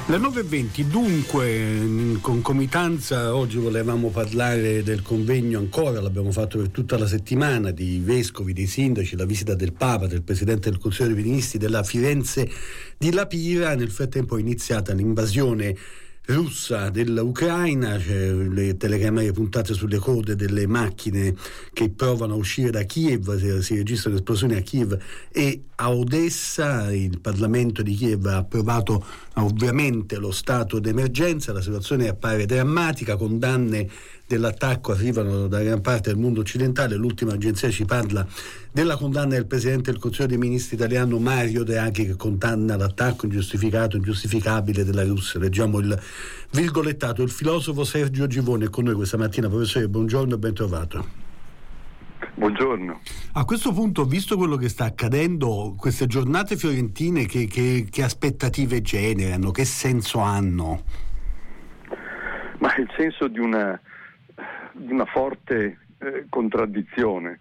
Le 9:20, dunque, in concomitanza oggi volevamo parlare del convegno ancora, l'abbiamo fatto per tutta la settimana, di vescovi, dei sindaci, la visita del Papa, del Presidente del Consiglio dei Ministri della Firenze di La Pira. Nel frattempo è iniziata l'invasione russa dell'Ucraina, c'è le telecamere puntate sulle code delle macchine che provano a uscire da Kiev, si registrano esplosioni a Kiev e a Odessa. Il Parlamento di Kiev ha approvato ovviamente lo stato d'emergenza, la situazione appare drammatica, condanne dell'attacco arrivano da gran parte del mondo occidentale. L'ultima agenzia ci parla della condanna del Presidente del Consiglio dei Ministri italiano Mario Draghi, che condanna l'attacco ingiustificato, ingiustificabile della Russia. Leggiamo il virgolettato. Il filosofo Sergio Givone è con noi questa mattina. Professore, buongiorno e ben trovato. Buongiorno. A questo punto, visto quello che sta accadendo, queste giornate fiorentine che aspettative generano, che senso hanno? Ma il senso di una forte contraddizione.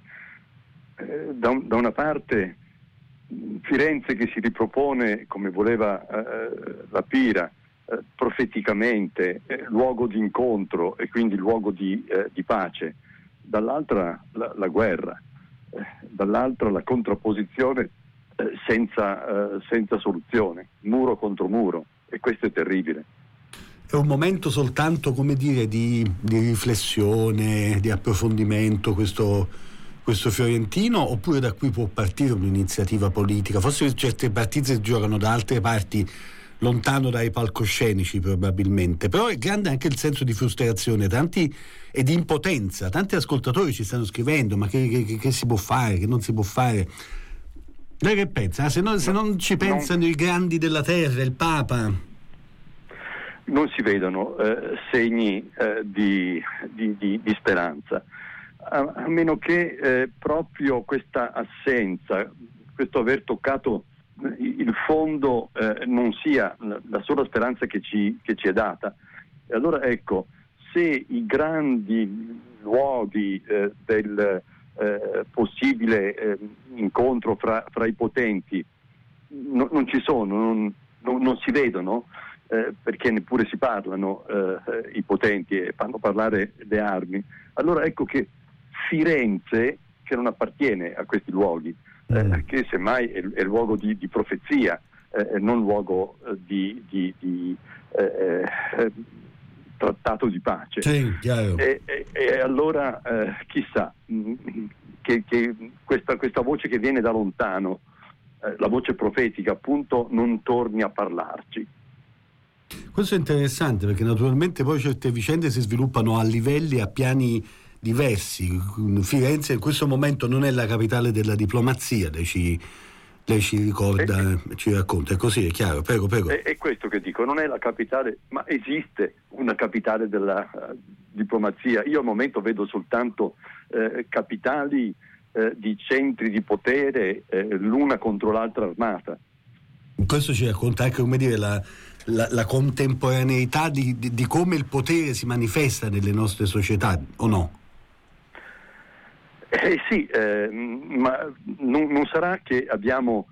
Da una parte Firenze che si ripropone, come voleva La Pira, profeticamente luogo di incontro e quindi luogo di pace, dall'altra la guerra, dall'altra la contrapposizione senza soluzione, muro contro muro, e questo è terribile. È un momento soltanto, come dire, di riflessione, di approfondimento questo fiorentino, oppure da qui può partire un'iniziativa politica? Forse certe partite si giocano da altre parti, lontano dai palcoscenici probabilmente, però è grande anche il senso di frustrazione, e di impotenza. Tanti ascoltatori ci stanno scrivendo: ma che si può fare, che non si può fare? Lei che pensa? Se non ci pensano i grandi della terra, il Papa? Non si vedono segni di speranza, a meno che proprio questa assenza, questo aver toccato il fondo non sia la sola speranza che ci è data. E allora ecco, se i grandi luoghi del possibile incontro fra i potenti non ci sono, non si vedono, perché neppure si parlano i potenti e fanno parlare le armi, allora ecco che Firenze, che non appartiene a questi luoghi, che semmai è luogo di profezia, non luogo di trattato di pace. Sì, chiaro. E allora chissà che questa voce che viene da lontano, la voce profetica appunto, non torni a parlarci. Questo è interessante, perché naturalmente poi certe vicende si sviluppano a livelli, a piani diversi. Firenze in questo momento non è la capitale della diplomazia, lei ci ricorda, ci racconta, è così, è chiaro, prego. È questo che dico, non è la capitale, ma esiste una capitale della diplomazia. Io al momento vedo soltanto capitali di centri di potere, l'una contro l'altra armata. Questo ci racconta anche, come dire, la contemporaneità di come il potere si manifesta nelle nostre società, o no? Sì, ma non sarà che abbiamo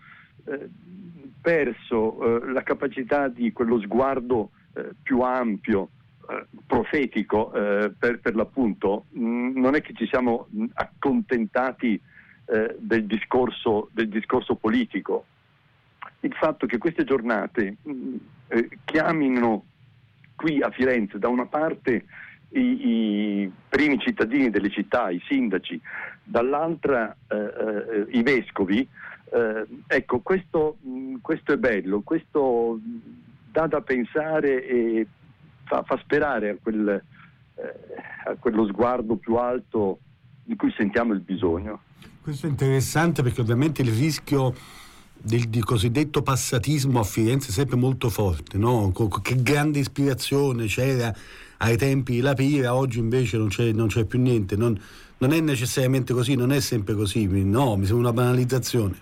perso la capacità di quello sguardo più ampio, profetico, per l'appunto. Non è che ci siamo accontentati del discorso politico. Il fatto che queste giornate chiamino qui a Firenze da una parte i primi cittadini delle città, i sindaci, dall'altra i vescovi, ecco, questo è bello, questo dà da pensare e fa sperare a quello sguardo più alto di cui sentiamo il bisogno. Questo è interessante, perché ovviamente il rischio del cosiddetto passatismo a Firenze è sempre molto forte, no? Che grande ispirazione c'era ai tempi di La Pira, oggi invece non c'è più niente. Non è necessariamente così, non è sempre così, no, mi sembra una banalizzazione.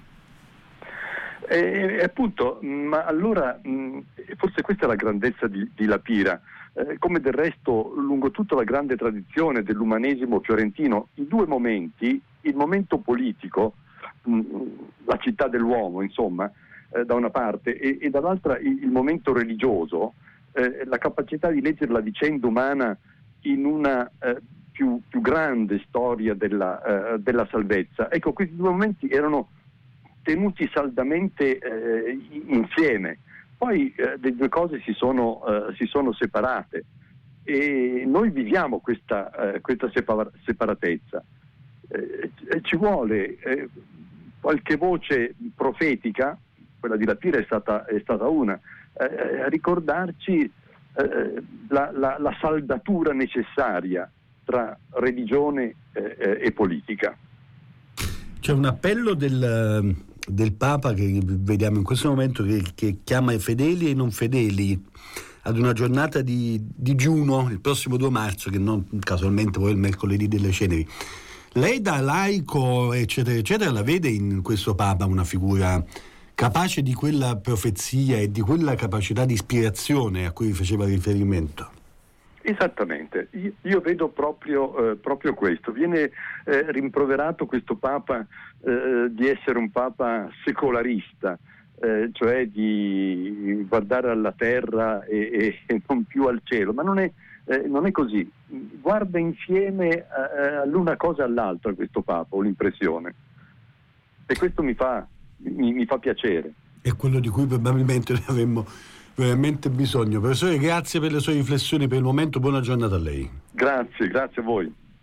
Appunto, ma allora forse questa è la grandezza di La Pira, come del resto lungo tutta la grande tradizione dell'umanesimo fiorentino, i due momenti, il momento politico, la città dell'uomo, insomma, da una parte e dall'altra il momento religioso, la capacità di leggere la vicenda umana in una più grande storia della salvezza. Ecco, questi due momenti erano tenuti saldamente insieme. Poi le due cose si sono separate e noi viviamo questa separatezza. Ci vuole qualche voce profetica, quella di Lapira è stata una, a ricordarci la saldatura necessaria tra religione e politica. C'è un appello del Papa che vediamo in questo momento che chiama i fedeli e i non fedeli ad una giornata di digiuno il prossimo 2 marzo, che non casualmente poi è il mercoledì delle ceneri. Lei da laico eccetera eccetera la vede in questo Papa una figura capace di quella profezia e di quella capacità di ispirazione a cui faceva riferimento? Esattamente, io vedo proprio questo. Viene rimproverato questo Papa di essere un Papa secolarista, cioè di guardare alla terra e non più al cielo, ma non è così. Guarda insieme l'una cosa all'altra questo Papa, ho l'impressione, e questo mi fa piacere. È quello di cui probabilmente ne avremmo veramente bisogno. Professore, grazie per le sue riflessioni per il momento, buona giornata a lei. Grazie a voi.